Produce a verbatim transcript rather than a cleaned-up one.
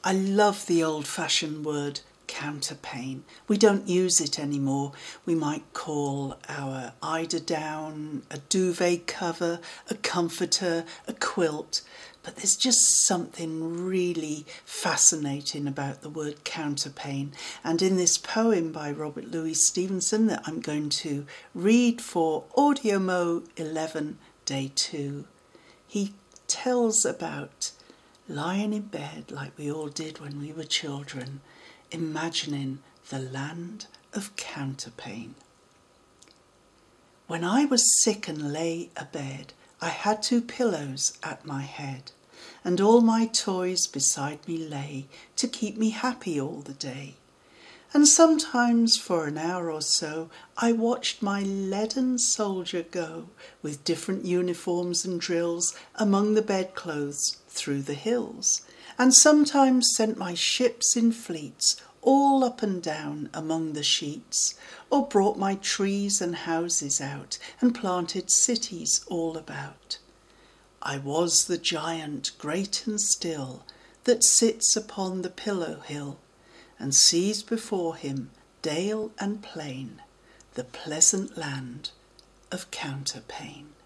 I love the old-fashioned word counterpane. We don't use it anymore. We might call our eiderdown a duvet cover, a comforter, a quilt, but there's just something really fascinating about the word counterpane. And in this poem by Robert Louis Stevenson that I'm going to read for AudioMo eleven, day two, he tells about lying in bed like we all did when we were children, imagining the land of counterpane. When I was sick and lay abed, I had two pillows at my head, and all my toys beside me lay to keep me happy all the day. And sometimes for an hour or so I watched my leaden soldier go with different uniforms and drills among the bedclothes through the hills, and sometimes sent my ships in fleets all up and down among the sheets, or brought my trees and houses out and planted cities all about. I was the giant great and still that sits upon the pillow hill, and sees before him dale and plain, the pleasant land of counterpane.